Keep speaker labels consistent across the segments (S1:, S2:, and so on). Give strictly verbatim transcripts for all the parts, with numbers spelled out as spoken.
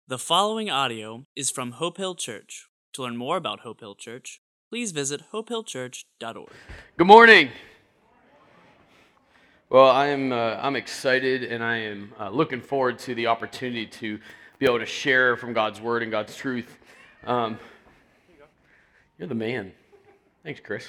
S1: The following audio is from Hope Hill Church. To learn more about Hope Hill Church, please visit hope hill church dot org.
S2: Good morning. Well, I am uh, I'm excited, and I am uh, looking forward to the opportunity to be able to share from God's Word and God's truth. Um, you're the man. Thanks, Chris.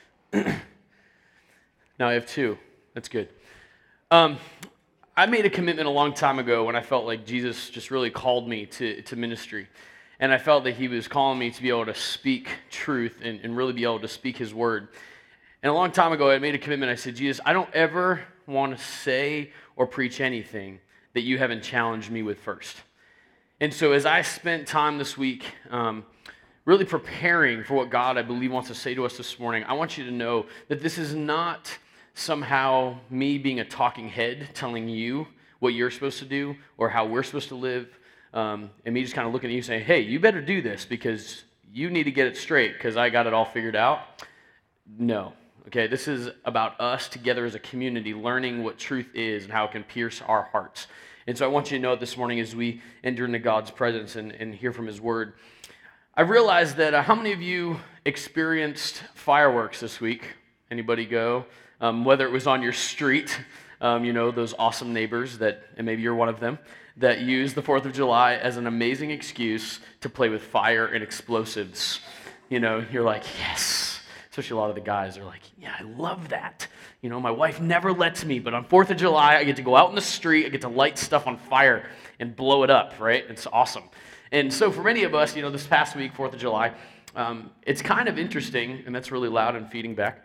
S2: Now I have two. That's good. Um, I made a commitment a long time ago when I felt like Jesus just really called me to, to ministry. And I felt that he was calling me to be able to speak truth and, and really be able to speak his word. And a long time ago, I made a commitment. I said, Jesus, I don't ever want to say or preach anything that you haven't challenged me with first. And so as I spent time this week um, really preparing for what God, I believe, wants to say to us this morning, I want you to know that this is not somehow me being a talking head telling you what you're supposed to do or how we're supposed to live, um, and me just kind of looking at you saying, hey, you better do this because you need to get it straight because I got it all figured out. No. Okay, this is about us together as a community learning what truth is and how it can pierce our hearts. And so I want you to know this morning as we enter into God's presence and, and hear from his word. I realized that uh, how many of you experienced fireworks this week? Anybody go? Um, whether it was on your street, um, you know, those awesome neighbors that, and maybe you're one of them, that use the fourth of July as an amazing excuse to play with fire and explosives. You know, you're like, yes. Especially a lot of the guys are like, yeah, I love that. You know, my wife never lets me, but on fourth of July, I get to go out in the street, I get to light stuff on fire and blow it up, right? It's awesome. And so for many of us, you know, this past week, fourth of July, um, it's kind of interesting, and that's really loud and feeding back.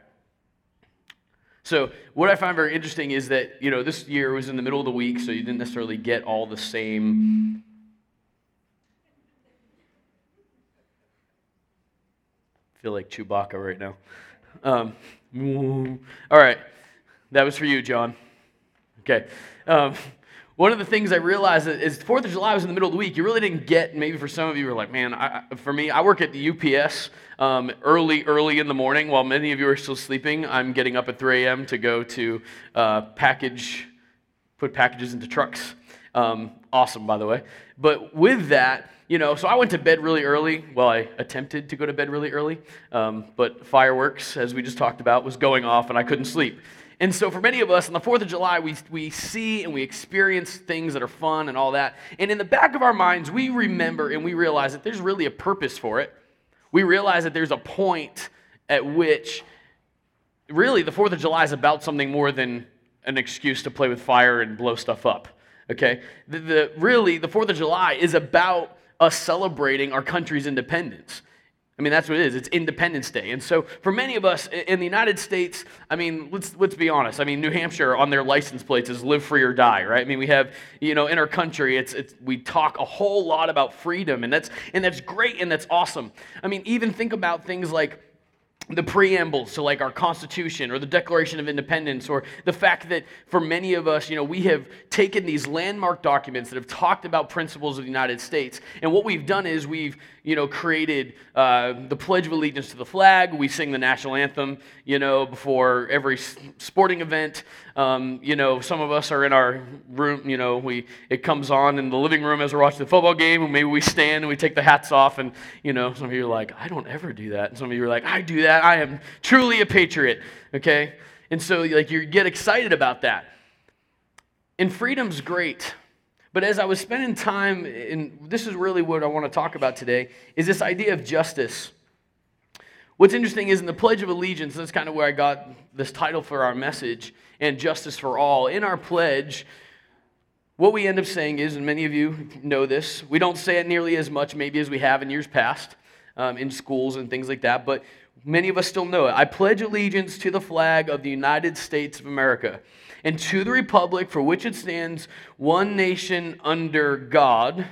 S2: So what I find very interesting is that, you know, this year was in the middle of the week, so you didn't necessarily get all the same. I feel like Chewbacca right now. Um, all right, that was for you, John. Okay. Um, one of the things I realized is fourth of July was in the middle of the week. You really didn't get, maybe for some of you were like, man, I, for me, I work at the U P S um, early, early in the morning. While many of you are still sleeping, I'm getting up at three a.m. to go to uh, package, put packages into trucks. Um, awesome, by the way. But with that, you know, so I went to bed really early. Well, I attempted to go to bed really early, um, but fireworks, as we just talked about, was going off and I couldn't sleep. And so for many of us, on the fourth of July, we, we see and we experience things that are fun and all that. And in the back of our minds, we remember and we realize that there's really a purpose for it. We realize that there's a point at which, really, the fourth of July is about something more than an excuse to play with fire and blow stuff up. Okay? The, the, really, the fourth of July is about us celebrating our country's independence. I mean, that's what it is. It's Independence Day. And so for many of us in the United States, I mean, let's let's be honest. I mean, New Hampshire on their license plates is live free or die, right? I mean, we have, you know, in our country, it's it's we talk a whole lot about freedom, and that's and that's great and that's awesome. I mean, even think about things like the preambles to like our Constitution or the Declaration of Independence, or the fact that for many of us, you know, we have taken these landmark documents that have talked about principles of the United States, and what we've done is we've, you know, created uh, the Pledge of Allegiance to the flag. We sing the national anthem, you know, before every sporting event. Um, you know, some of us are in our room, you know, we it comes on in the living room as we're watching the football game, and maybe we stand and we take the hats off, and, you know, some of you are like, I don't ever do that. And some of you are like, I do that. I am truly a patriot, okay? And so, like, you get excited about that. And freedom's great. But as I was spending time, and this is really what I want to talk about today, is this idea of justice. What's interesting is in the Pledge of Allegiance, that's kind of where I got this title for our message, and Justice for All. In our pledge, what we end up saying is, and many of you know this, we don't say it nearly as much maybe as we have in years past, um, in schools and things like that, but many of us still know it. I pledge allegiance to the flag of the United States of America and to the republic for which it stands, one nation under God.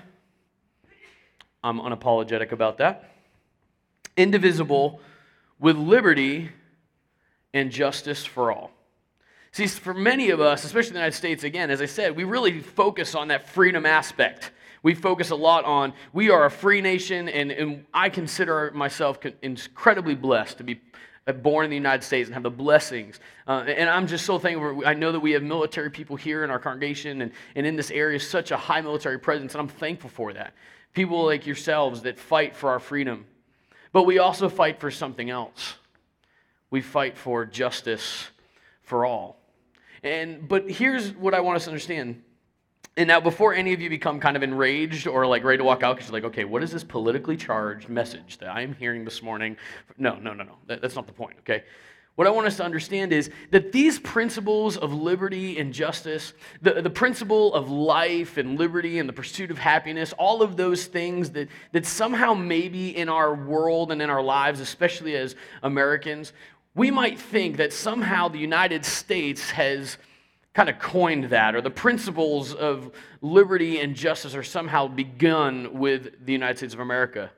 S2: I'm unapologetic about that. Indivisible, with liberty and justice for all. See, for many of us, especially in the United States, again, as I said, we really focus on that freedom aspect. We focus a lot on, we are a free nation, and, and I consider myself incredibly blessed to be born in the United States and have the blessings. Uh, and I'm just so thankful. I know that we have military people here in our congregation, and, and in this area, such a high military presence, and I'm thankful for that. People like yourselves that fight for our freedom. But we also fight for something else. We fight for justice for all. And but here's what I want us to understand. And now, before any of you become kind of enraged or like ready to walk out because you're like, okay, what is this politically charged message that I'm hearing this morning? No, no, no, no. That, that's not the point, okay? What I want us to understand is that these principles of liberty and justice, the, the principle of life and liberty and the pursuit of happiness, all of those things that, that somehow maybe in our world and in our lives, especially as Americans, we might think that somehow the United States has kind of coined that, or the principles of liberty and justice are somehow begun with the United States of America.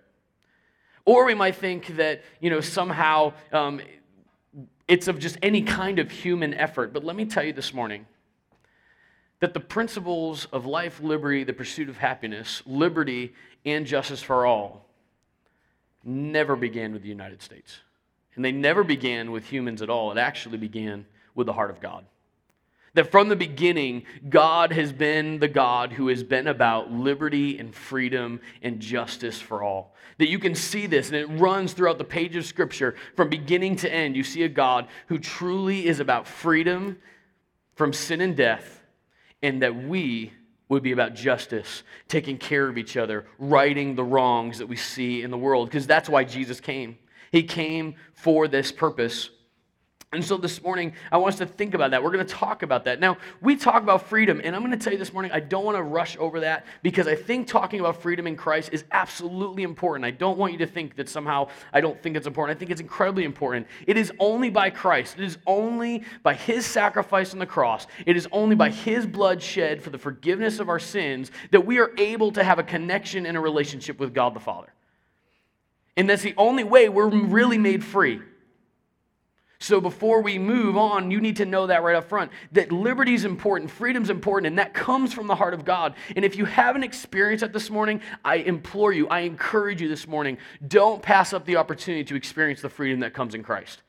S2: Or we might think that, you know, somehow um, it's of just any kind of human effort. But let me tell you this morning that the principles of life, liberty, the pursuit of happiness, liberty, and justice for all never began with the United States. And they never began with humans at all. It actually began with the heart of God. That from the beginning, God has been the God who has been about liberty and freedom and justice for all. That you can see this, and it runs throughout the page of Scripture from beginning to end. You see a God who truly is about freedom from sin and death, and that we would be about justice, taking care of each other, righting the wrongs that we see in the world, because that's why Jesus came. He came for this purpose. And so this morning, I want us to think about that. We're going to talk about that. Now, we talk about freedom, and I'm going to tell you this morning, I don't want to rush over that because I think talking about freedom in Christ is absolutely important. I don't want you to think that somehow I don't think it's important. I think it's incredibly important. It is only by Christ. It is only by His sacrifice on the cross. It is only by His blood shed for the forgiveness of our sins that we are able to have a connection and a relationship with God the Father. And that's the only way we're really made free. So before we move on, you need to know that right up front, that liberty is important, freedom is important, and that comes from the heart of God. And if you haven't experienced that this morning, I implore you, I encourage you this morning, don't pass up the opportunity to experience the freedom that comes in Christ.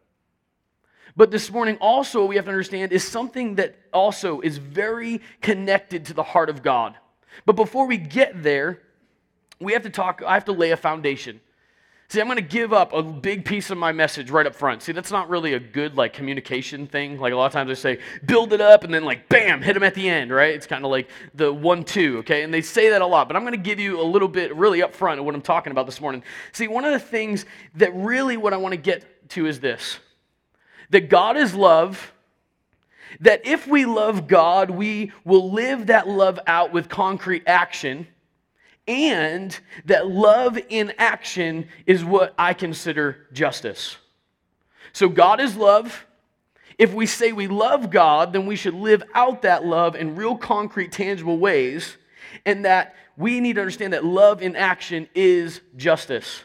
S2: But this morning also, what we have to understand is something that also is very connected to the heart of God. But before we get there, we have to talk, I have to lay a foundation. See, I'm going to give up a big piece of my message right up front. See, that's not really a good, like, communication thing. Like, a lot of times they say, build it up, and then, like, bam, hit them at the end, right? It's kind of like the one two, okay? And they say that a lot, but I'm going to give you a little bit really up front of what I'm talking about this morning. See, one of the things that really what I want to get to is this, that God is love, that if we love God, we will live that love out with concrete action, and that love in action is what I consider justice. So God is love. If we say we love God, then we should live out that love in real concrete, tangible ways, and that we need to understand that love in action is justice.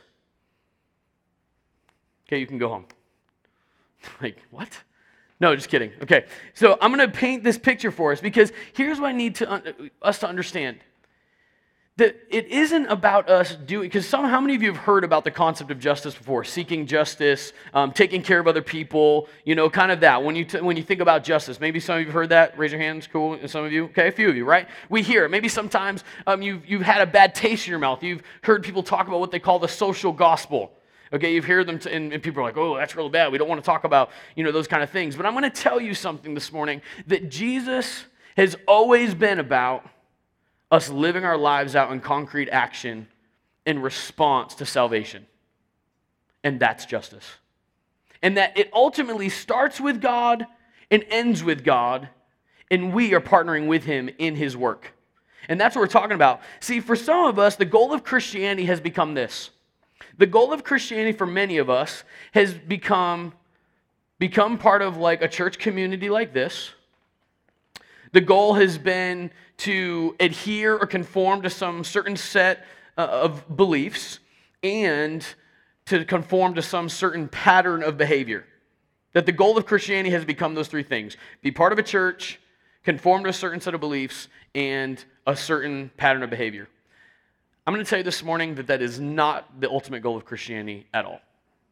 S2: Okay, you can go home. Like, what? No, just kidding. Okay, so I'm going to paint this picture for us because here's what I need to un- us to understand. That it isn't about us doing, because some, how many of you have heard about the concept of justice before? Seeking justice, um, taking care of other people, you know, kind of that. When you t- when you think about justice, maybe some of you have heard that. Raise your hands. Cool. And some of you, okay, a few of you, right? We hear it. Maybe sometimes um, you've you've had a bad taste in your mouth. You've heard people talk about what they call the social gospel. Okay, you've heard them, t- and, and people are like, oh, that's really bad. We don't want to talk about, you know, those kind of things. But I'm going to tell you something this morning that Jesus has always been about us living our lives out in concrete action in response to salvation. And that's justice. And that it ultimately starts with God and ends with God, and we are partnering with Him in His work. And that's what we're talking about. See, for some of us, the goal of Christianity has become this. The goal of Christianity for many of us has become, become part of like a church community like this. The goal has been to adhere or conform to some certain set uh, of beliefs and to conform to some certain pattern of behavior. That the goal of Christianity has become those three things. Be part of a church, conform to a certain set of beliefs, and a certain pattern of behavior. I'm going to tell you this morning that that is not the ultimate goal of Christianity at all.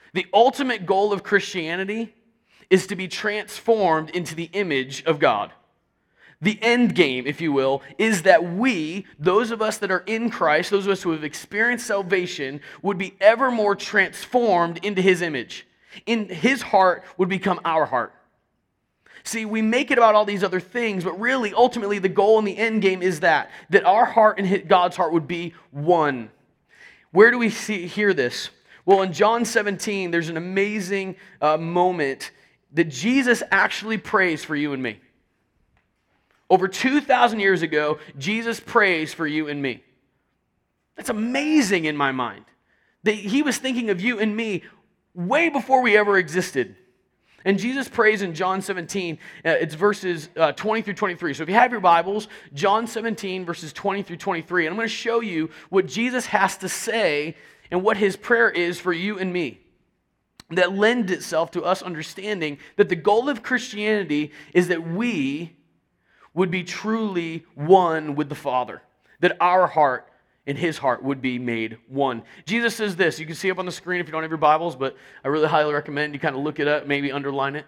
S2: The ultimate goal of Christianity is to be transformed into the image of God. The end game, if you will, is that we, those of us that are in Christ, those of us who have experienced salvation, would be ever more transformed into His image. In His heart would become our heart. See, we make it about all these other things, but really, ultimately, the goal and the end game is that, that our heart and God's heart would be one. Where do we see, hear this? Well, in John seventeen, there's an amazing uh, moment that Jesus actually prays for you and me. Over two thousand years ago, Jesus prays for you and me. That's amazing in my mind. That He was thinking of you and me way before we ever existed. And Jesus prays in John seventeen, uh, it's verses uh, twenty through twenty-three. So if you have your Bibles, John seventeen, verses twenty through twenty-three. And I'm going to show you what Jesus has to say and what His prayer is for you and me. That lends itself to us understanding that the goal of Christianity is that we would be truly one with the Father. That our heart and His heart would be made one. Jesus says this. You can see up on the screen if you don't have your Bibles, but I really highly recommend you kind of look it up, maybe underline it.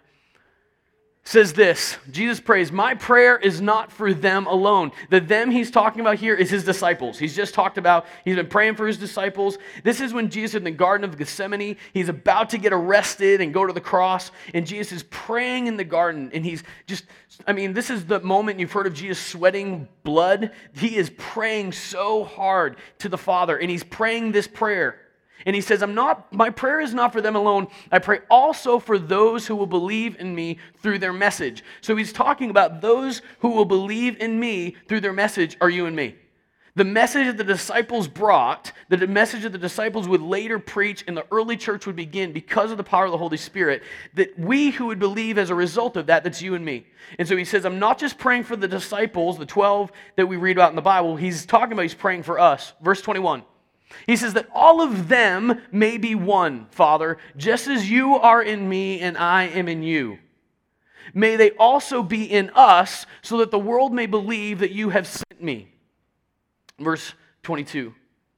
S2: Says this, Jesus prays, "My prayer is not for them alone." The them He's talking about here is His disciples. He's just talked about, He's been praying for His disciples. This is when Jesus in the Garden of Gethsemane, He's about to get arrested and go to the cross, and Jesus is praying in the garden, and He's just, I mean, this is the moment you've heard of Jesus sweating blood. He is praying so hard to the Father, and He's praying this prayer. And He says, I'm not, my prayer is not for them alone. I pray also for those who will believe in me through their message. So He's talking about those who will believe in me through their message are you and me. The message that the disciples brought, that the message that the disciples would later preach and the early church would begin because of the power of the Holy Spirit, that we who would believe as a result of that, that's you and me. And so He says, I'm not just praying for the disciples, the twelve that we read about in the Bible. He's talking about He's praying for us. Verse twenty-one. He says that all of them may be one, Father, just as you are in me and I am in you. May they also be in us, so that the world may believe that you have sent me. Verse twenty-two.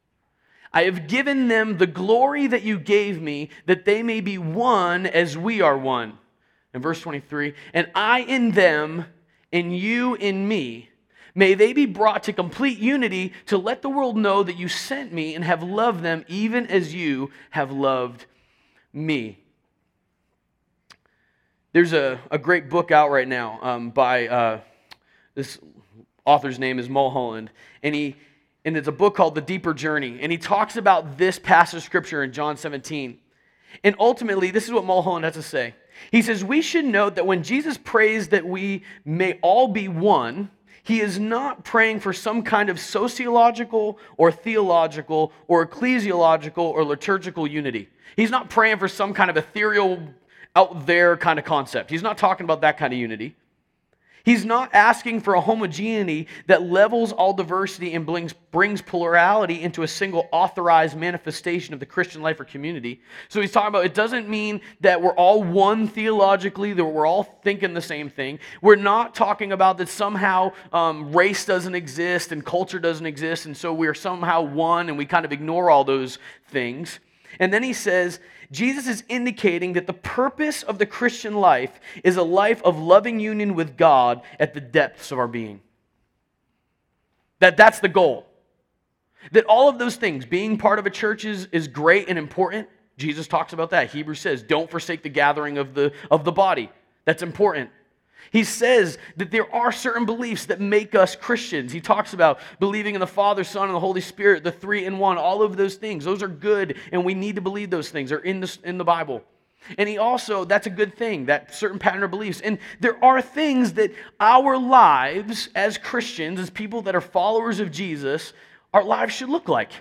S2: I have given them the glory that you gave me, that they may be one as we are one. And verse twenty-three. And I in them, and you in me. May they be brought to complete unity to let the world know that you sent me and have loved them even as you have loved me. There's a, a great book out right now um, by, uh, this author's name is Mulholland, and he and it's a book called The Deeper Journey, and he talks about this passage of Scripture in John seventeen. And ultimately, this is what Mulholland has to say. He says, we should note that when Jesus prays that we may all be one, He is not praying for some kind of sociological or theological or ecclesiological or liturgical unity. He's not praying for some kind of ethereal, out there kind of concept. He's not talking about that kind of unity. He's not asking for a homogeneity that levels all diversity and brings, brings plurality into a single authorized manifestation of the Christian life or community. So he's talking about, it doesn't mean that we're all one theologically, that we're all thinking the same thing. We're not talking about that somehow um, race doesn't exist and culture doesn't exist, and so we're somehow one and we kind of ignore all those things. And then he says, Jesus is indicating that the purpose of the Christian life is a life of loving union with God at the depths of our being. That that's the goal. That all of those things, being part of a church is, is great and important. Jesus talks about that. Hebrews says, don't forsake the gathering of the, of the body. That's important. He says that there are certain beliefs that make us Christians. He talks about believing in the Father, Son, and the Holy Spirit, the three in one, all of those things. Those are good, and we need to believe those things. They're in the, in the Bible. And he also, that's a good thing, that certain pattern of beliefs. And there are things that our lives as Christians, as people that are followers of Jesus, our lives should look like.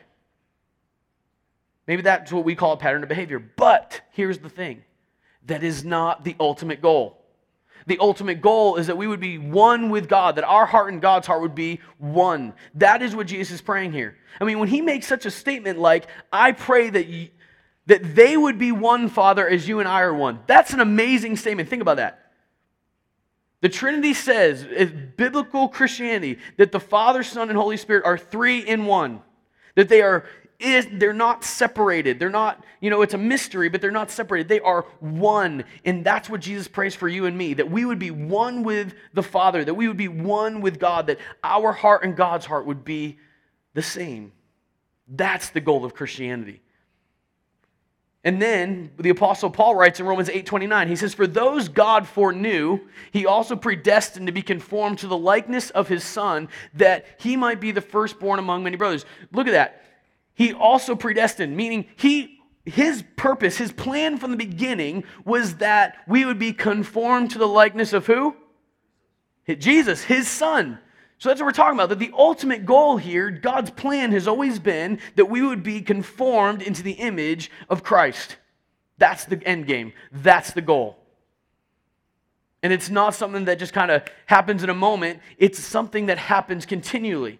S2: Maybe that's what we call a pattern of behavior. But here's the thing. That is not the ultimate goal. The ultimate goal is that we would be one with God, that our heart and God's heart would be one. That is what Jesus is praying here. I mean, when he makes such a statement like, I pray that, you, that they would be one, Father, as you and I are one. That's an amazing statement. Think about that. The Trinity says, it's biblical Christianity, that the Father, Son, and Holy Spirit are three in one. That they are is, they're not separated. They're not, you know, it's a mystery, but they're not separated. They are one. And that's what Jesus prays for you and me, that we would be one with the Father, that we would be one with God, that our heart and God's heart would be the same. That's the goal of Christianity. And then the Apostle Paul writes in Romans eight twenty-nine, he says, "For those God foreknew, he also predestined to be conformed to the likeness of his Son, that he might be the firstborn among many brothers." Look at that. He also predestined, meaning he, his purpose, his plan from the beginning was that we would be conformed to the likeness of who? Jesus, his Son. So that's what we're talking about, that the ultimate goal here, God's plan has always been that we would be conformed into the image of Christ. That's the end game. That's the goal. And it's not something that just kind of happens in a moment. It's something that happens continually.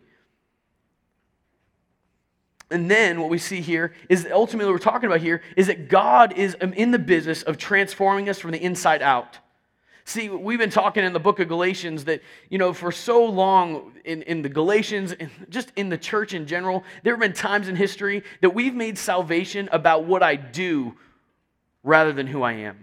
S2: And then what we see here is that ultimately what we're talking about here is that God is in the business of transforming us from the inside out. See, we've been talking in the book of Galatians that, you know, for so long in, in the Galatians, and just in the church in general, there have been times in history that we've made salvation about what I do rather than who I am.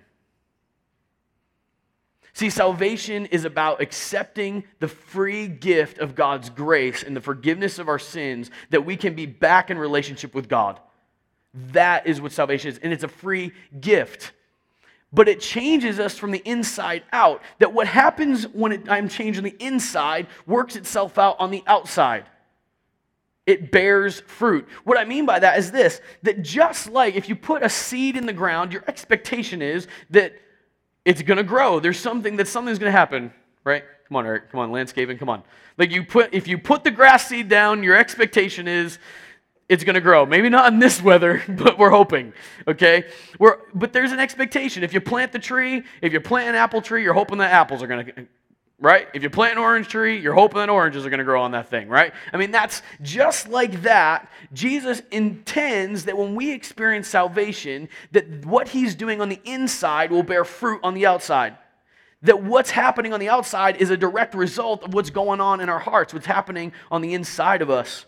S2: See, salvation is about accepting the free gift of God's grace and the forgiveness of our sins, that we can be back in relationship with God. That is what salvation is, and it's a free gift. But it changes us from the inside out. That what happens when it, I'm changed on the inside works itself out on the outside. It bears fruit. What I mean by that is this, that just like if you put a seed in the ground, your expectation is that it's going to grow. There's something that something's going to happen, right? Come on, Eric. Come on, landscaping. Come on. Like you put, if you put the grass seed down, your expectation is it's going to grow. Maybe not in this weather, but we're hoping, okay? We're, but there's an expectation. If you plant the tree, if you plant an apple tree, you're hoping that apples are going to, right? If you plant an orange tree, you're hoping that oranges are going to grow on that thing, right? I mean, that's just like that. Jesus intends that when we experience salvation, that what he's doing on the inside will bear fruit on the outside. That what's happening on the outside is a direct result of what's going on in our hearts, what's happening on the inside of us.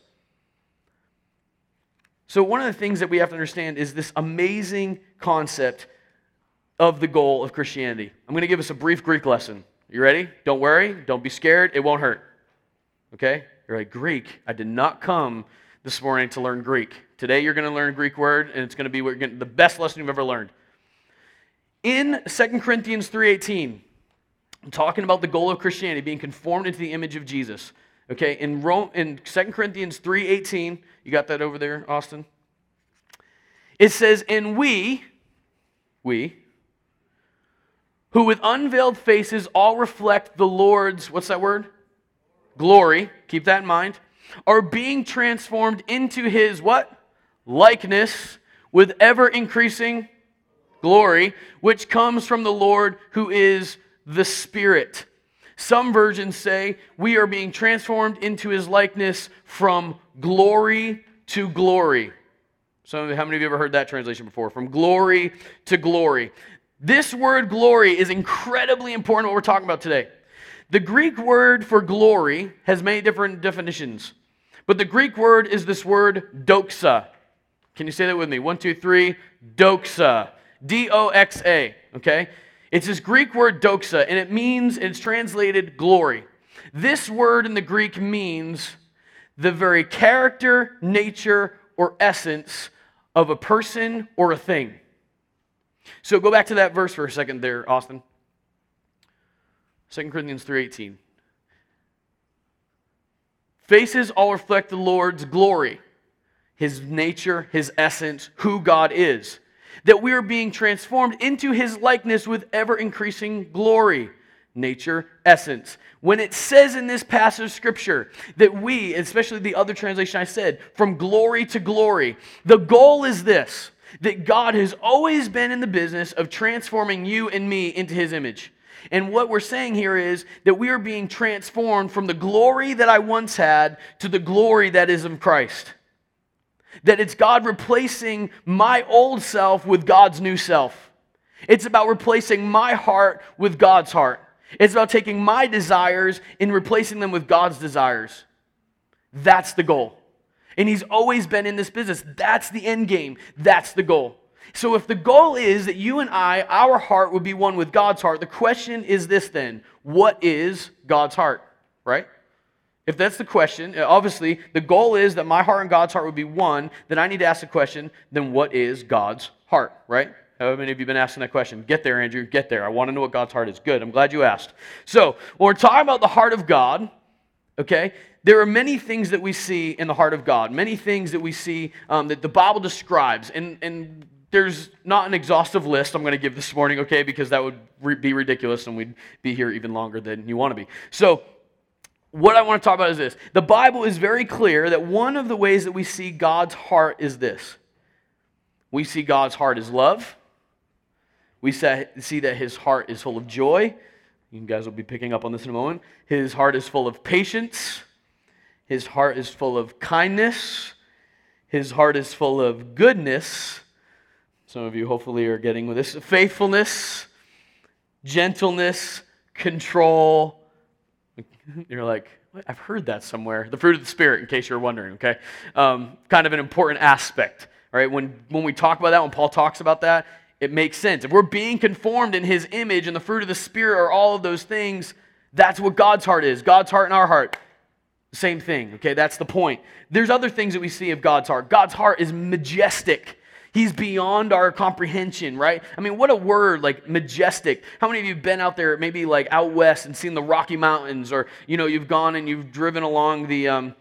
S2: So one of the things that we have to understand is this amazing concept of the goal of Christianity. I'm going to give us a brief Greek lesson. You ready? Don't worry. Don't be scared. It won't hurt. Okay? You're like, Greek. I did not come this morning to learn Greek. Today you're going to learn a Greek word, and it's going to be what you're getting, the best lesson you've ever learned. In Second Corinthians three eighteen, I'm talking about the goal of Christianity, being conformed into the image of Jesus. Okay, in Rome, in Second Corinthians three eighteen, you got that over there, Austin? It says, "And we, we, who with unveiled faces all reflect the Lord's," what's that word? Glory, keep that in mind, "are being transformed into his," what? "Likeness, with ever-increasing glory, which comes from the Lord who is the Spirit." Some versions say we are being transformed into his likeness from glory to glory. So how many of you ever heard that translation before? From glory to glory. This word glory is incredibly important what we're talking about today. The Greek word for glory has many different definitions. But the Greek word is this word doxa. Can you say that with me? One, two, three. Doxa. D O X A. Okay? It's this Greek word doxa, and it means, it's translated glory. This word in the Greek means the very character, nature, or essence of a person or a thing. So go back to that verse for a second there, Austin. Second Corinthians three eighteen. Faces all reflect the Lord's glory, his nature, his essence, who God is. That we are being transformed into his likeness with ever-increasing glory, nature, essence. When it says in this passage of Scripture that we, especially the other translation I said, from glory to glory, the goal is this, that God has always been in the business of transforming you and me into his image. And what we're saying here is that we are being transformed from the glory that I once had to the glory that is of Christ. That it's God replacing my old self with God's new self. It's about replacing my heart with God's heart. It's about taking my desires and replacing them with God's desires. That's the goal. And he's always been in this business. That's the end game. That's the goal. So if the goal is that you and I, our heart would be one with God's heart, the question is this then: what is God's heart, right? If that's the question, obviously the goal is that my heart and God's heart would be one, then I need to ask the question, then what is God's heart, right? How many of you have been asking that question? Get there, Andrew, get there. I want to know what God's heart is. Good, I'm glad you asked. So, when we're talking about the heart of God, okay, there are many things that we see in the heart of God, many things that we see um, that the Bible describes, and, and there's not an exhaustive list I'm going to give this morning, okay, because that would re- be ridiculous and we'd be here even longer than you want to be. So, what I want to talk about is this. The Bible is very clear that one of the ways that we see God's heart is this. We see God's heart as love. We see that his heart is full of joy. You guys will be picking up on this in a moment. His heart is full of patience. His heart is full of kindness. His heart is full of goodness. Some of you hopefully are getting with this. Faithfulness, gentleness, control. You're like, I've heard that somewhere. The fruit of the Spirit, in case you're wondering, okay? Um, kind of an important aspect, right? When, when we talk about that, when Paul talks about that, it makes sense. If we're being conformed in his image and the fruit of the Spirit are all of those things, that's what God's heart is. God's heart and our heart, same thing, okay? That's the point. There's other things that we see of God's heart. God's heart is majestic. He's beyond our comprehension, right? I mean, what a word, like majestic. How many of you have been out there, maybe like out west and seen the Rocky Mountains, or, you know, you've gone and you've driven along the, um,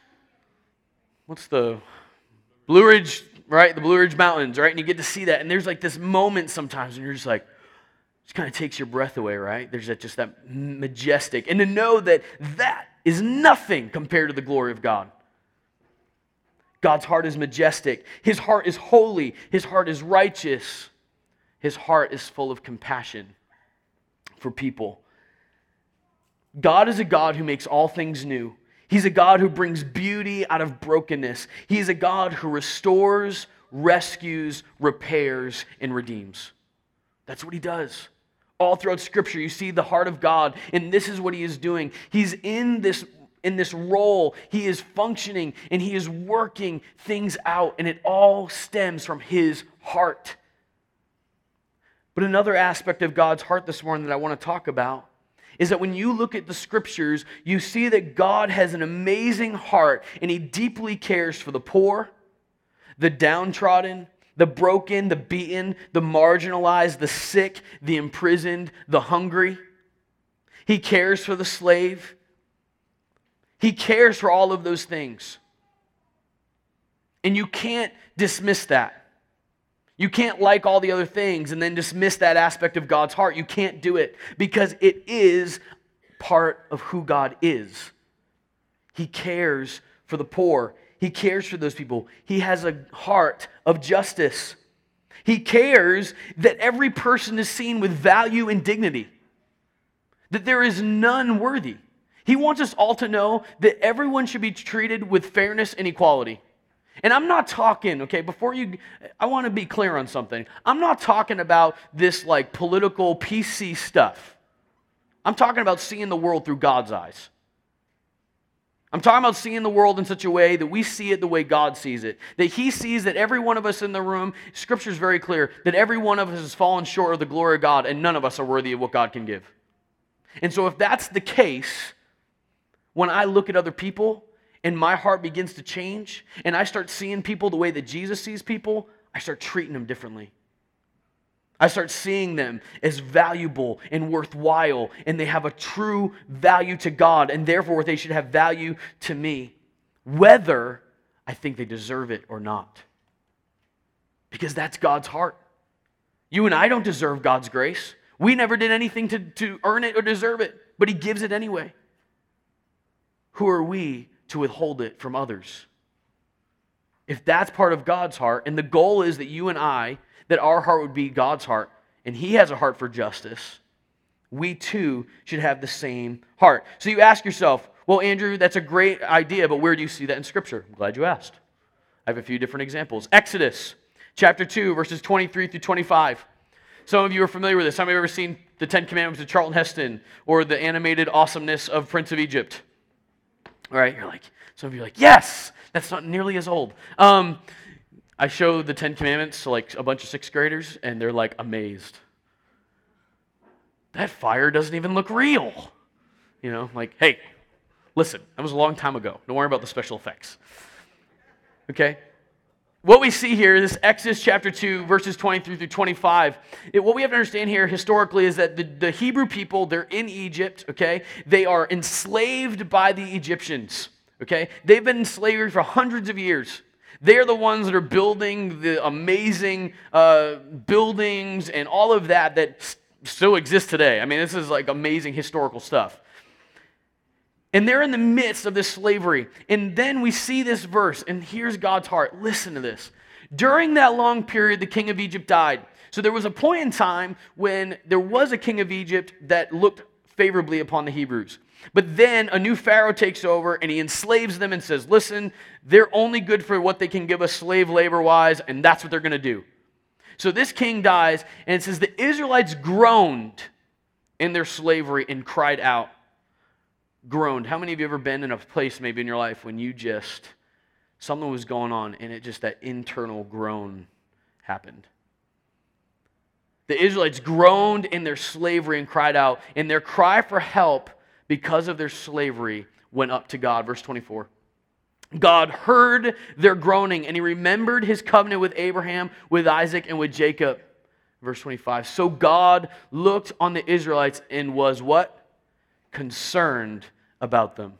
S2: what's the, Blue Ridge, right? The Blue Ridge Mountains, right? And you get to see that. And there's like this moment sometimes and you're just like, it just kind of takes your breath away, right? There's that, just that majestic. And to know that that is nothing compared to the glory of God. God's heart is majestic. His heart is holy. His heart is righteous. His heart is full of compassion for people. God is a God who makes all things new. He's a God who brings beauty out of brokenness. He is a God who restores, rescues, repairs, and redeems. That's what he does. All throughout Scripture, you see the heart of God, and this is what he is doing. He's in this In this role, he is functioning and he is working things out, and it all stems from his heart. But another aspect of God's heart this morning that I want to talk about is that when you look at the Scriptures, you see that God has an amazing heart and he deeply cares for the poor, the downtrodden, the broken, the beaten, the marginalized, the sick, the imprisoned, the hungry. He cares for the slave. He cares for all of those things. And you can't dismiss that. You can't like all the other things and then dismiss that aspect of God's heart. You can't do it because it is part of who God is. He cares for the poor. He cares for those people. He has a heart of justice. He cares that every person is seen with value and dignity, that there is none worthy. He wants us all to know that everyone should be treated with fairness and equality. And I'm not talking, okay, before you, I want to be clear on something. I'm not talking about this like political P C stuff. I'm talking about seeing the world through God's eyes. I'm talking about seeing the world in such a way that we see it the way God sees it. That he sees that every one of us in the room, Scripture is very clear, that every one of us has fallen short of the glory of God and none of us are worthy of what God can give. And so if that's the case, when I look at other people and my heart begins to change and I start seeing people the way that Jesus sees people, I start treating them differently. I start seeing them as valuable and worthwhile, and they have a true value to God, and therefore they should have value to me, whether I think they deserve it or not. Because that's God's heart. You and I don't deserve God's grace. We never did anything to, to earn it or deserve it, but he gives it anyway. Who are we to withhold it from others? If that's part of God's heart, and the goal is that you and I, that our heart would be God's heart, and he has a heart for justice, we too should have the same heart. So you ask yourself, well, Andrew, that's a great idea, but where do you see that in Scripture? I'm glad you asked. I have a few different examples. Exodus chapter two, verses twenty-three through twenty-five. Some of you are familiar with this. Some of you have ever seen the Ten Commandments of Charlton Heston or the animated awesomeness of Prince of Egypt. All right, you're like, some of you are like, yes, That's not nearly as old. Um, I show the Ten Commandments to like a bunch of sixth graders, and they're like amazed. That fire doesn't even look real. You know, like, hey, listen, that was a long time ago. Don't worry about the special effects. Okay? What we see here, this Exodus chapter two, verses twenty-three through twenty-five, it, what we have to understand here historically is that the, the Hebrew people, they're in Egypt, okay? They are enslaved by the Egyptians, okay? They've been in slavery for hundreds of years. They're the ones that are building the amazing uh, buildings and all of that that s- still exists today. I mean, this is like amazing historical stuff. And they're in the midst of this slavery. And then we see this verse, and here's God's heart. Listen to this. During that long period, the king of Egypt died. So there was a point in time when there was a king of Egypt that looked favorably upon the Hebrews. But then a new Pharaoh takes over, and he enslaves them and says, listen, they're only good for what they can give us slave labor-wise, and that's what they're going to do. So this king dies, and it says the Israelites groaned in their slavery and cried out. Groaned. How many of you ever been in a place maybe in your life when you just, something was going on and it just, that internal groan happened? The Israelites groaned in their slavery and cried out, and their cry for help because of their slavery went up to God. Verse twenty-four. God heard their groaning, and he remembered his covenant with Abraham, with Isaac, and with Jacob. Verse twenty-five. So God looked on the Israelites and was what? Concerned about them.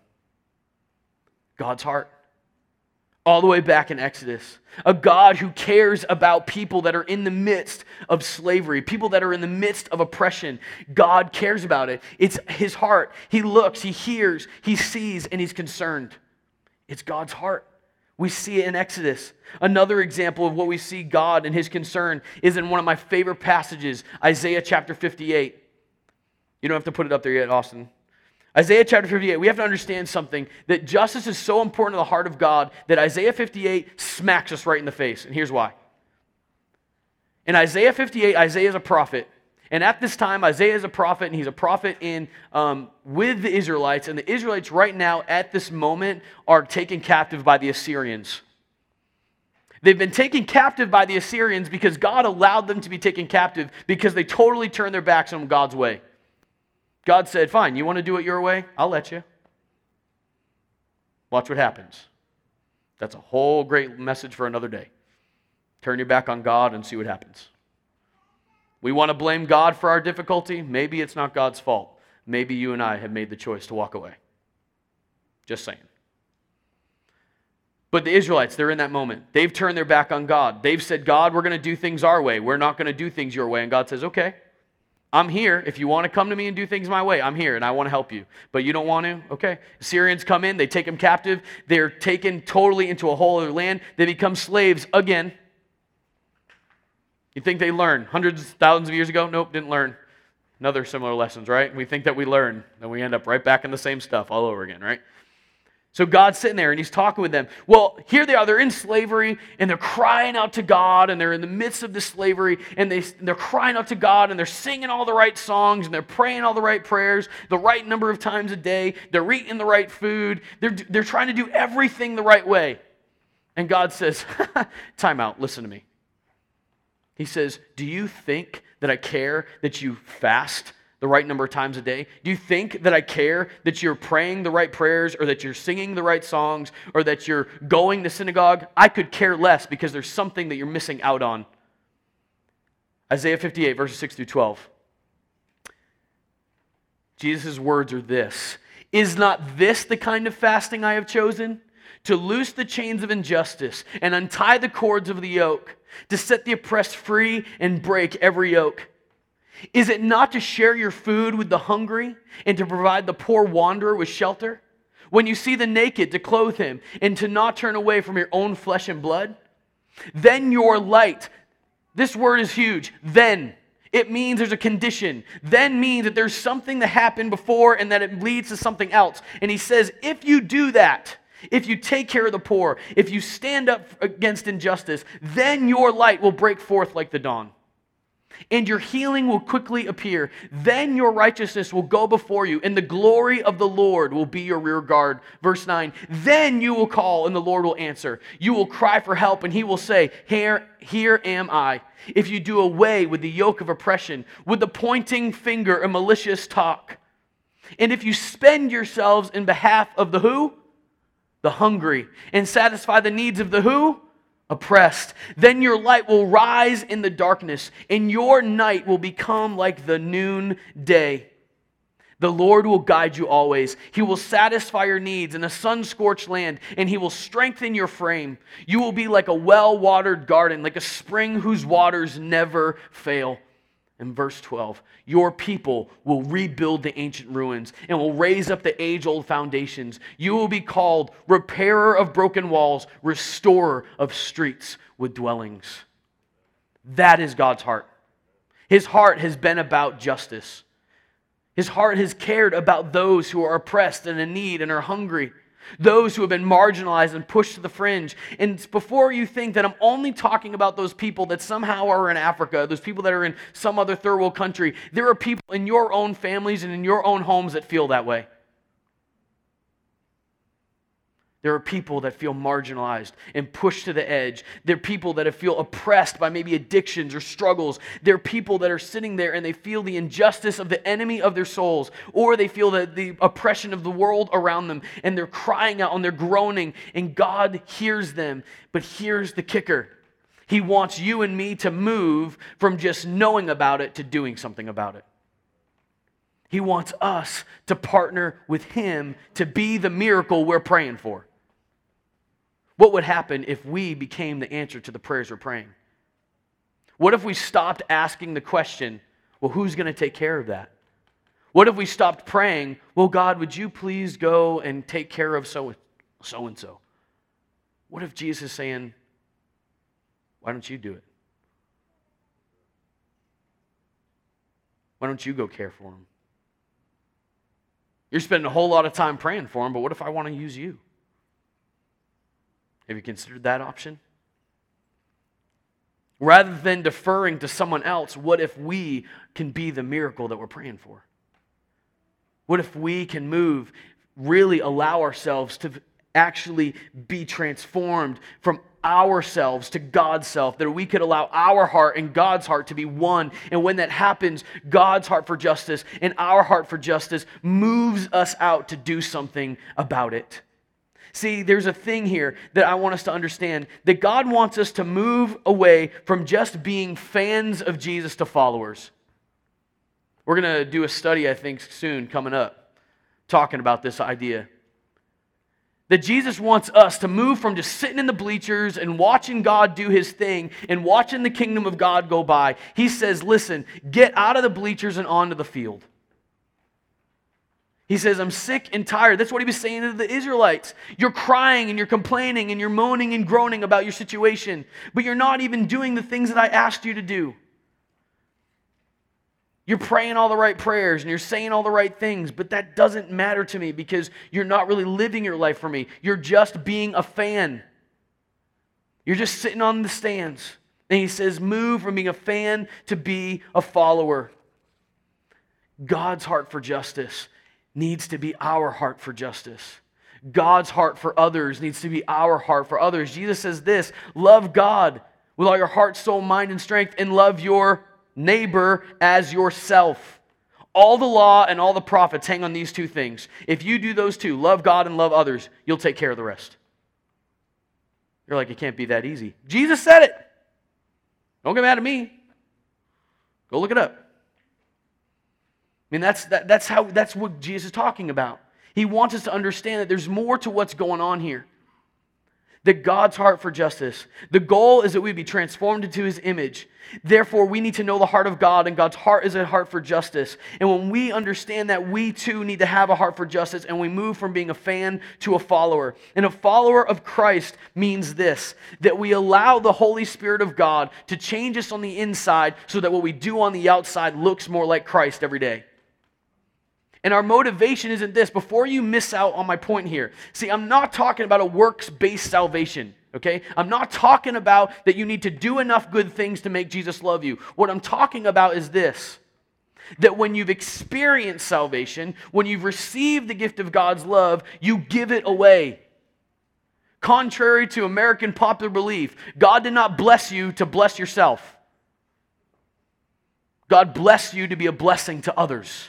S2: God's heart. All the way back in Exodus. A God who cares about people that are in the midst of slavery, people that are in the midst of oppression. God cares about it. It's his heart. He looks, he hears, he sees, and he's concerned. It's God's heart. We see it in Exodus. Another example of what we see God and his concern is in one of my favorite passages, Isaiah chapter fifty-eight. You don't have to put it up there yet, Austin. Isaiah chapter fifty-eight, we have to understand something, that justice is so important to the heart of God that Isaiah fifty-eight smacks us right in the face. And here's why. In Isaiah fifty-eight, Isaiah is a prophet. And at this time, Isaiah is a prophet, and he's a prophet in um, with the Israelites. And the Israelites right now, at this moment, are taken captive by the Assyrians. They've been taken captive by the Assyrians because God allowed them to be taken captive because they totally turned their backs on God's way. God said, fine, you want to do it your way? I'll let you. Watch what happens. That's a whole great message for another day. Turn your back on God and see what happens. We want to blame God for our difficulty. Maybe it's not God's fault. Maybe you and I have made the choice to walk away. Just saying. But the Israelites, they're in that moment. They've turned their back on God. They've said, God, we're going to do things our way. We're not going to do things your way. And God says, okay. I'm here. If you want to come to me and do things my way, I'm here and I want to help you. But you don't want to? Okay. Assyrians come in. They take them captive. They're taken totally into a whole other land. They become slaves again. You think they learn hundreds, thousands of years ago? Nope, didn't learn. Another similar lessons, right? We think that we learn. Then we end up right back in the same stuff all over again, right? So God's sitting there and he's talking with them. Well, here they are. They're in slavery and they're crying out to God, and they're in the midst of this slavery, and they, they're crying out to God, and they're singing all the right songs, and they're praying all the right prayers the right number of times a day. They're eating the right food. They're, they're trying to do everything the right way. And God says, time out, listen to me. He says, do you think that I care that you fast the right number of times a day? Do you think that I care that you're praying the right prayers, or that you're singing the right songs, or that you're going to synagogue? I could care less, because there's something that you're missing out on. Isaiah fifty-eight, verses six through twelve. Jesus' words are this. Is not this the kind of fasting I have chosen? To loose the chains of injustice and untie the cords of the yoke, to set the oppressed free and break every yoke. Is it not to share your food with the hungry and to provide the poor wanderer with shelter? When you see the naked, to clothe him and to not turn away from your own flesh and blood? Then your light, this word is huge, then. It means there's a condition. Then means that there's something that happened before and that it leads to something else. And he says, if you do that, if you take care of the poor, if you stand up against injustice, then your light will break forth like the dawn. and your healing will quickly appear. Then your righteousness will go before you, and the glory of the Lord will be your rear guard. Verse nine, then you will call, and the Lord will answer. You will cry for help, and he will say, here, here am I. If you do away with the yoke of oppression, with the pointing finger and malicious talk, and if you spend yourselves in behalf of the who? The hungry, and satisfy the needs of the who? Oppressed. Then your light will rise in the darkness, and your night will become like the noonday. The Lord will guide you always. He will satisfy your needs in a sun-scorched land, and He will strengthen your frame. You will be like a well-watered garden, like a spring whose waters never fail. In verse twelve, your people will rebuild the ancient ruins and will raise up the age-old foundations. You will be called repairer of broken walls, restorer of streets with dwellings. That is God's heart. His heart has been about justice. His heart has cared about those who are oppressed and in need and are hungry. Those who have been marginalized and pushed to the fringe. And before you think that I'm only talking about those people that somehow are in Africa, those people that are in some other third world country, there are people in your own families and in your own homes that feel that way. There are people that feel marginalized and pushed to the edge. There are people that feel oppressed by maybe addictions or struggles. There are people that are sitting there and they feel the injustice of the enemy of their souls, or they feel the, the oppression of the world around them, and they're crying out and they're groaning, and God hears them. But here's the kicker. He wants you and me to move from just knowing about it to doing something about it. He wants us to partner with Him to be the miracle we're praying for. What would happen if we became the answer to the prayers we're praying? What if we stopped asking the question, well, who's going to take care of that? What if we stopped praying, well, God, would you please go and take care of so, so-and-so? What if Jesus is saying, why don't you do it? Why don't you go care for him? You're spending a whole lot of time praying for him, but what if I want to use you? Have you considered that option? Rather than deferring to someone else, what if we can be the miracle that we're praying for? What if we can move, really allow ourselves to actually be transformed from ourselves to God's self, that we could allow our heart and God's heart to be one. And when that happens, God's heart for justice and our heart for justice moves us out to do something about it. See, there's a thing here that I want us to understand, that God wants us to move away from just being fans of Jesus to followers. We're going to do a study, I think, soon coming up, talking about this idea. That Jesus wants us to move from just sitting in the bleachers and watching God do His thing and watching the kingdom of God go by. He says, listen, get out of the bleachers and onto the field. He says, I'm sick and tired. That's what He was saying to the Israelites. You're crying and you're complaining and you're moaning and groaning about your situation, but you're not even doing the things that I asked you to do. You're praying all the right prayers and you're saying all the right things, but that doesn't matter to me because you're not really living your life for me. You're just being a fan. You're just sitting on the stands. And He says, move from being a fan to be a follower. God's heart for justice needs to be our heart for justice. God's heart for others needs to be our heart for others. Jesus says this, love God with all your heart, soul, mind, and strength, and love your neighbor as yourself. All the law and all the prophets hang on these two things. If you do those two, love God and love others, you'll take care of the rest. You're like, it can't be that easy. Jesus said it. Don't get mad at me. Go look it up. I mean, that's that, that's how that's what Jesus is talking about. He wants us to understand that there's more to what's going on here. That God's heart for justice. The goal is that we be transformed into His image. Therefore, we need to know the heart of God, and God's heart is a heart for justice. And when we understand that, we too need to have a heart for justice, and we move from being a fan to a follower. And a follower of Christ means this, that we allow the Holy Spirit of God to change us on the inside so that what we do on the outside looks more like Christ every day. And our motivation isn't this. Before you miss out on my point here, see, I'm not talking about a works-based salvation. Okay? I'm not talking about that you need to do enough good things to make Jesus love you. What I'm talking about is this, that when you've experienced salvation, when you've received the gift of God's love, you give it away. Contrary to American popular belief, God did not bless you to bless yourself. God blessed you to be a blessing to others.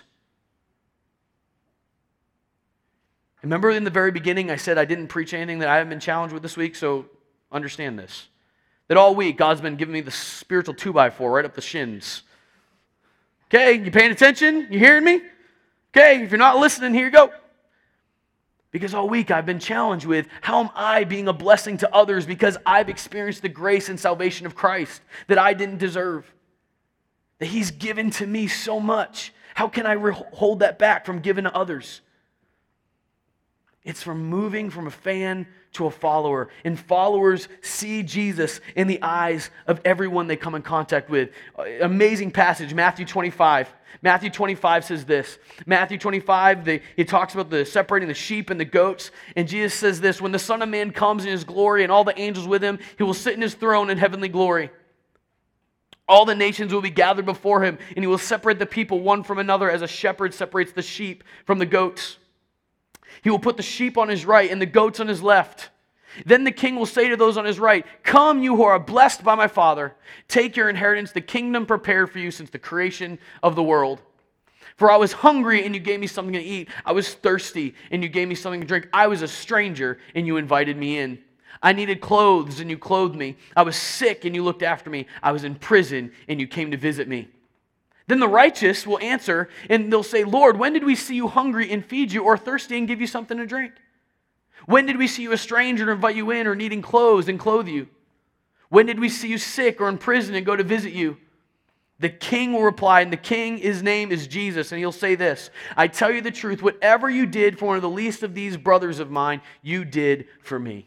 S2: Remember in the very beginning I said I didn't preach anything that I haven't been challenged with this week, so understand this. That all week God's been giving me the spiritual two by four right up the shins. Okay, you paying attention? You hearing me? Okay, if you're not listening, here you go. Because all week I've been challenged with how am I being a blessing to others because I've experienced the grace and salvation of Christ that I didn't deserve. That He's given to me so much. How can I re- hold that back from giving to others? It's from moving from a fan to a follower. And followers see Jesus in the eyes of everyone they come in contact with. Amazing passage, Matthew twenty-five. Matthew twenty-five says this. Matthew twenty-five, the, it talks about the separating the sheep and the goats. And Jesus says this, when the Son of Man comes in His glory and all the angels with Him, He will sit in His throne in heavenly glory. All the nations will be gathered before Him, and He will separate the people one from another as a shepherd separates the sheep from the goats. He will put the sheep on His right and the goats on His left. Then the King will say to those on His right, come, you who are blessed by my Father. Take your inheritance, the kingdom prepared for you since the creation of the world. For I was hungry, and you gave me something to eat. I was thirsty, and you gave me something to drink. I was a stranger, and you invited me in. I needed clothes, and you clothed me. I was sick, and you looked after me. I was in prison, and you came to visit me. Then the righteous will answer, and they'll say, Lord, when did we see you hungry and feed you, or thirsty and give you something to drink? When did we see you a stranger and invite you in, or needing clothes and clothe you? When did we see you sick or in prison and go to visit you? The King will reply, and the King, His name is Jesus, and He'll say this, I tell you the truth, whatever you did for one of the least of these brothers of mine, you did for me.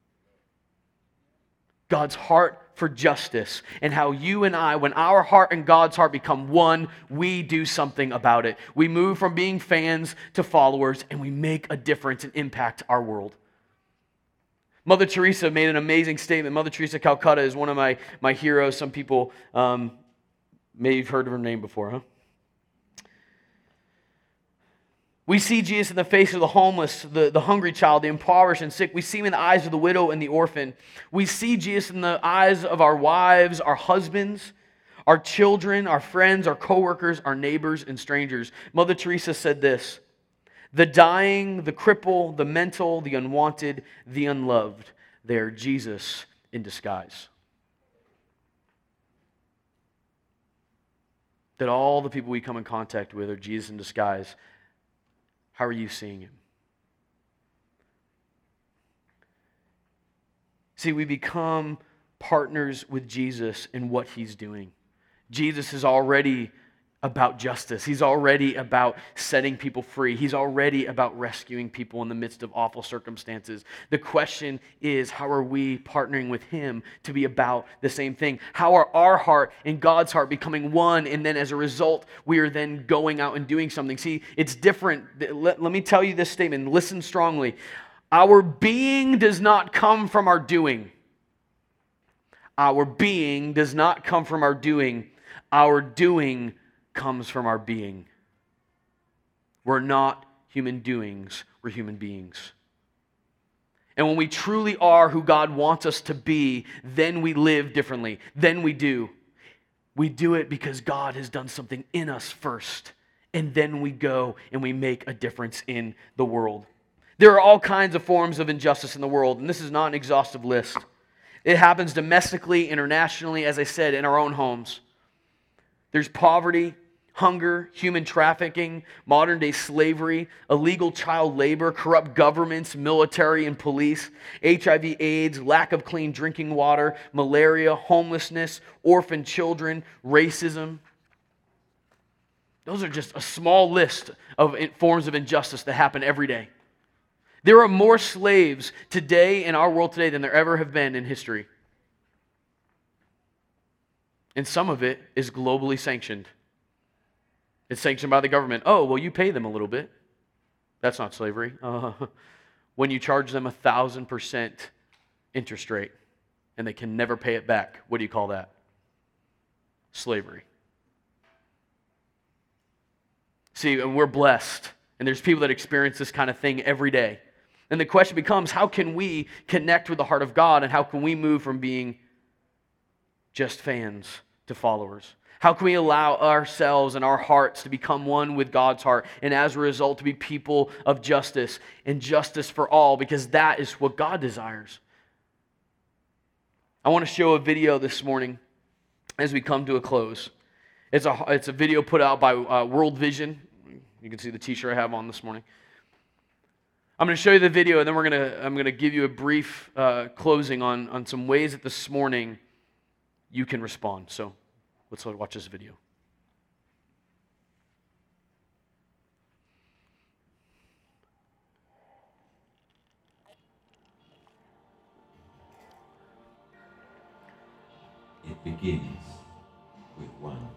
S2: God's heart for justice, and how you and I, when our heart and God's heart become one, we do something about it. We move from being fans to followers, and we make a difference and impact our world. Mother Teresa made an amazing statement. Mother Teresa Calcutta is one of my, my heroes. Some people um, may have heard of her name before, huh? We see Jesus in the face of the homeless, the, the hungry child, the impoverished and sick. We see Him in the eyes of the widow and the orphan. We see Jesus in the eyes of our wives, our husbands, our children, our friends, our coworkers, our neighbors, and strangers. Mother Teresa said this, the dying, the cripple, the mental, the unwanted, the unloved, they are Jesus in disguise. That all the people we come in contact with are Jesus in disguise. How are you seeing Him? See, we become partners with Jesus in what He's doing. Jesus is already about justice. He's already about setting people free. He's already about rescuing people in the midst of awful circumstances. The question is, how are we partnering with Him to be about the same thing? How are our heart and God's heart becoming one, and then as a result, we are then going out and doing something? See, it's different. Let, let me tell you this statement. Listen strongly. Our being does not come from our doing. Our being does not come from our doing. Our doing comes from our being. We're not human doings, we're human beings. And when we truly are who God wants us to be, then we live differently. Then we do. We do it because God has done something in us first. And then we go and we make a difference in the world. There are all kinds of forms of injustice in the world, and this is not an exhaustive list. It happens domestically, internationally, as I said, in our own homes. There's poverty, hunger, human trafficking, modern-day slavery, illegal child labor, corrupt governments, military and police, H I V AIDS, lack of clean drinking water, malaria, homelessness, orphan children, racism. Those are just a small list of forms of injustice that happen every day. There are more slaves today in our world today than there ever have been in history. And some of it is globally sanctioned. It's sanctioned by the government. Oh, well, you pay them a little bit. That's not slavery. Uh, when you charge them a thousand percent interest rate and they can never pay it back. What do you call that? Slavery. See, and we're blessed, and there's people that experience this kind of thing every day. And the question becomes, how can we connect with the heart of God, and how can we move from being just fans to followers? How can we allow ourselves and our hearts to become one with God's heart, and as a result to be people of justice and justice for all, because that is what God desires. I want to show a video this morning as we come to a close. It's a, it's a video put out by uh, World Vision. You can see the t-shirt I have on this morning. I'm going to show you the video, and then we're going to I'm going to give you a brief uh, closing on, on some ways that this morning you can respond. So let's watch this video.
S3: It begins with one.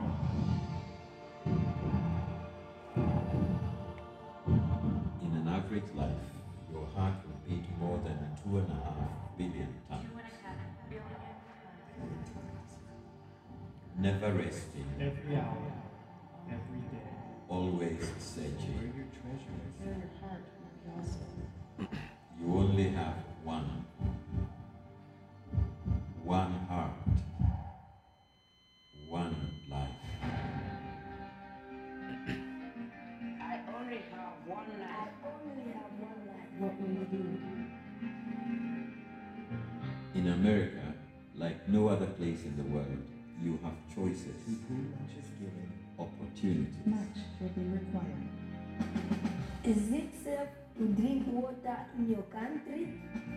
S3: In an average life, your heart will beat more than two and a half billion times. Never resting.
S4: Every hour, every day.
S3: Always searching.
S4: Where your treasure is. Where your heart will be also.
S3: You only have one. One heart. One life.
S5: I only have one life. I only have one life. What will you do?
S3: In America, like no other place in the world, you have choices,
S4: Much is given.
S3: opportunities.
S6: Much will be required.
S5: Is it safe to drink water in your country?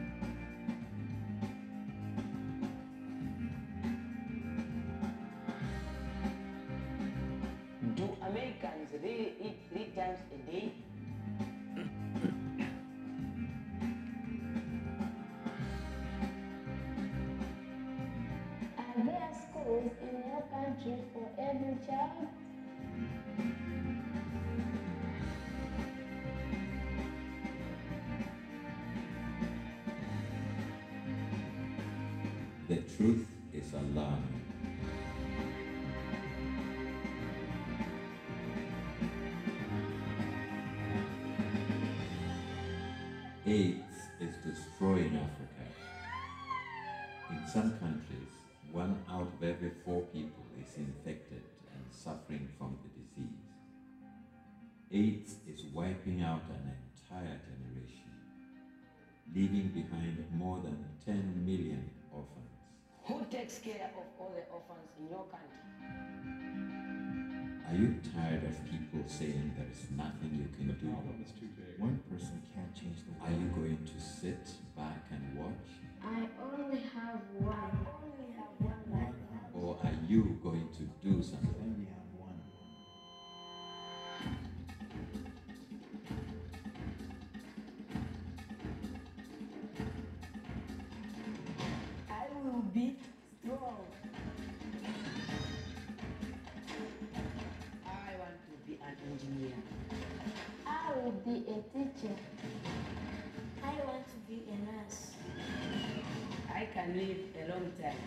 S5: Do Americans really eat three times a day?
S7: Are there schools in your country for every child?
S3: The truth is alarming. AIDS is destroying Africa. In some countries, one out of every four people is infected and suffering from the disease. AIDS is wiping out an entire generation, leaving behind more than ten million orphans.
S5: Who takes care of all the orphans in your country?
S3: Are you tired of people saying there is nothing you can
S4: The
S3: do?
S4: problem is too big. One person can't change the
S3: Are
S4: world.
S3: you going to sit back and watch?
S7: I only have one.
S5: Only have one life.
S3: Or are you going to do something?
S4: Only have one.
S5: I will be strong. I want to be an engineer.
S7: I will be a teacher. I want to be a nurse.
S5: I can live a long time.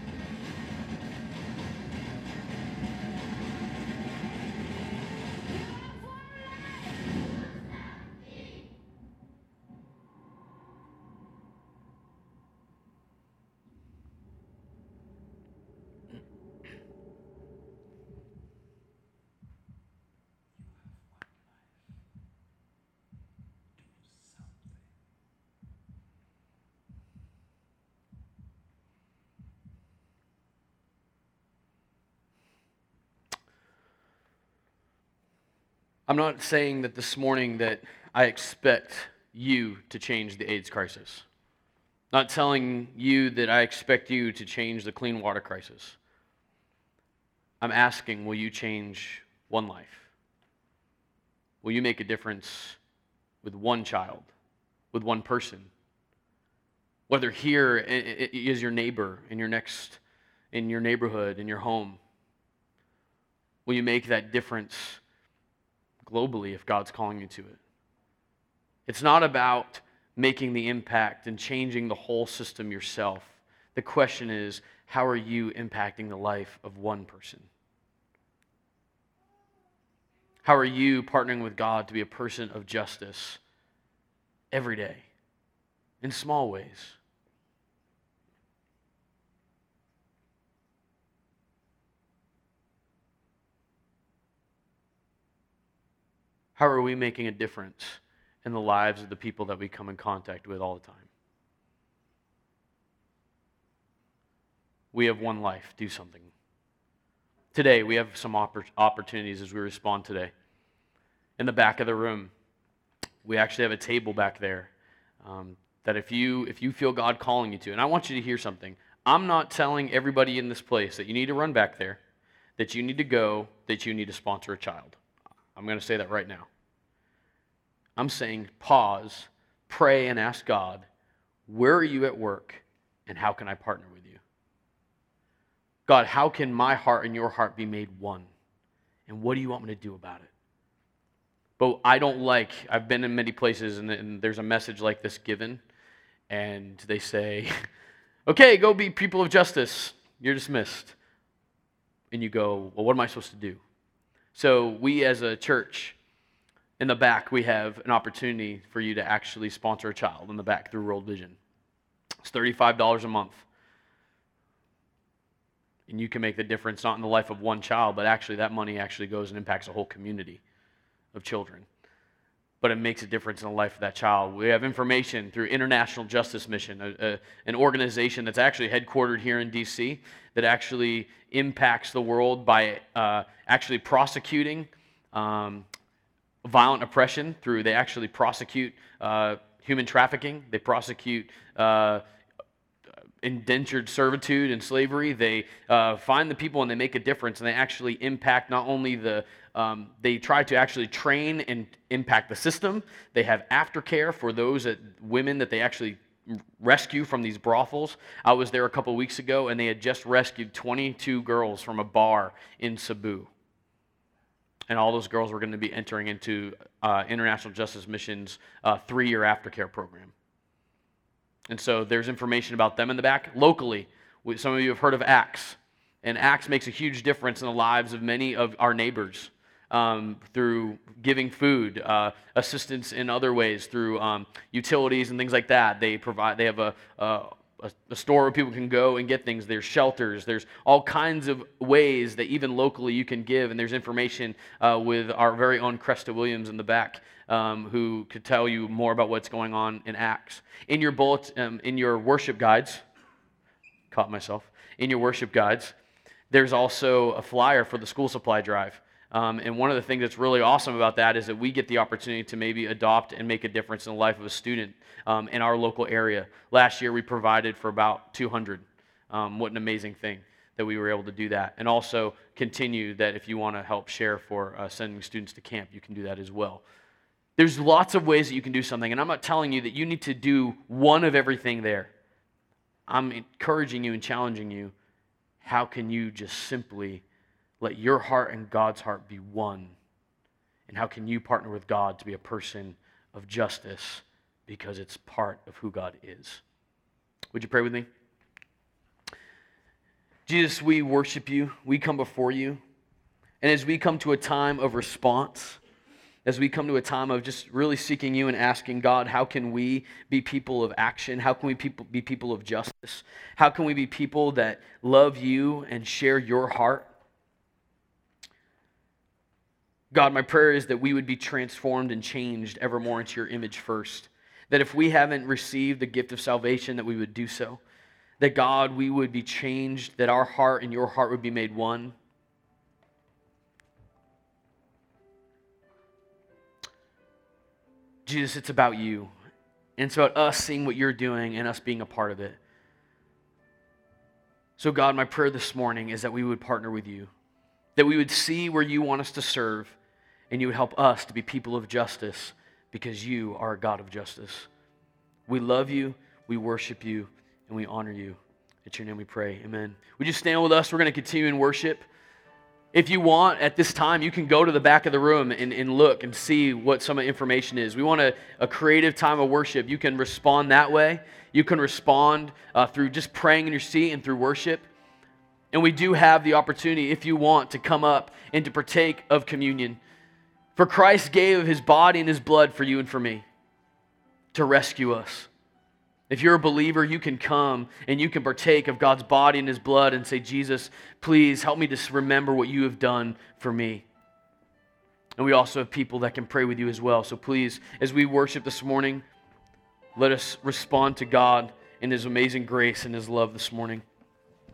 S2: I'm not saying that this morning that I expect you to change the AIDS crisis. Not telling you that I expect you to change the clean water crisis. I'm asking, will you change one life? Will you make a difference with one child, with one person? Whether here is your neighbor, in your next, in your neighborhood, in your home. Will you make that difference globally if God's calling you to it? It's not about making the impact and changing the whole system yourself. The question is, how are you impacting the life of one person? How are you partnering with God to be a person of justice every day, in small ways? How are we making a difference in the lives of the people that we come in contact with all the time? We have one life. Do something. Today, we have some oppor- opportunities as we respond today. In the back of the room, we actually have a table back there um, that if you if you feel God calling you to, and I want you to hear something. I'm not telling everybody in this place that you need to run back there, that you need to go, that you need to sponsor a child. I'm going to say that right now. I'm saying pause, pray, and ask God, where are you at work, and how can I partner with you? God, how can my heart and your heart be made one? And what do you want me to do about it? But I don't like, I've been in many places, and, and there's a message like this given, and they say, okay, go be people of justice. You're dismissed. And you go, well, what am I supposed to do? So we as a church, in the back, we have an opportunity for you to actually sponsor a child in the back through World Vision. It's thirty-five dollars a month. And you can make the difference not in the life of one child, but actually that money actually goes and impacts a whole community of children. But it makes a difference in the life of that child. We have information through International Justice Mission, a, a, an organization that's actually headquartered here in D C that actually impacts the world by uh, actually prosecuting um, violent oppression through, they actually prosecute uh, human trafficking, they prosecute uh, indentured servitude and slavery. They uh, find the people and they make a difference, and they actually impact not only the, um, they try to actually train and impact the system. They have aftercare for those that, women that they actually rescue from these brothels. I was there a couple weeks ago, and they had just rescued twenty-two girls from a bar in Cebu. And all those girls were going to be entering into uh, International Justice Mission's uh, three-year aftercare program. And so there's information about them in the back. Locally, we, some of you have heard of ACTS. And ACTS makes a huge difference in the lives of many of our neighbors um, through giving food, uh, assistance in other ways, through um, utilities and things like that. They provide. They have a, a A, a store where people can go and get things. There's shelters. There's all kinds of ways that even locally you can give. And there's information uh, with our very own Cresta Williams in the back, um, who could tell you more about what's going on in Acts. In your bullet, um, in your worship guides, caught myself. In your worship guides, there's also a flyer for the school supply drive. Um, and one of the things that's really awesome about that is that we get the opportunity to maybe adopt and make a difference in the life of a student um, in our local area. Last year, we provided for about two hundred. Um, what an amazing thing that we were able to do that. And also continue that if you want to help share for uh, sending students to camp, you can do that as well. There's lots of ways that you can do something, and I'm not telling you that you need to do one of everything there. I'm encouraging you and challenging you. How can you just simply let your heart and God's heart be one? And how can you partner with God to be a person of justice, because it's part of who God is? Would you pray with me? Jesus, we worship you. We come before you. And as we come to a time of response, as we come to a time of just really seeking you and asking God, how can we be people of action? How can we people be people of justice? How can we be people that love you and share your heart? God, my prayer is that we would be transformed and changed ever more into your image first. That if we haven't received the gift of salvation, that we would do so. That God, we would be changed, that our heart and your heart would be made one. Jesus, it's about you. And it's about us seeing what you're doing and us being a part of it. So God, my prayer this morning is that we would partner with you. That we would see where you want us to serve, and you would help us to be people of justice, because you are a God of justice. We love you, we worship you, and we honor you. In your name we pray, amen. Would you stand with us? We're going to continue in worship. If you want, at this time, you can go to the back of the room and, and look and see what some of the information is. We want a, a creative time of worship. You can respond that way. You can respond uh, through just praying in your seat and through worship. And we do have the opportunity, if you want, to come up and to partake of communion. For Christ gave of his body and his blood for you and for me to rescue us. If you're a believer, you can come and you can partake of God's body and his blood and say, Jesus, please help me to remember what you have done for me. And we also have people that can pray with you as well. So please, as we worship this morning, let us respond to God in his amazing grace and his love this morning.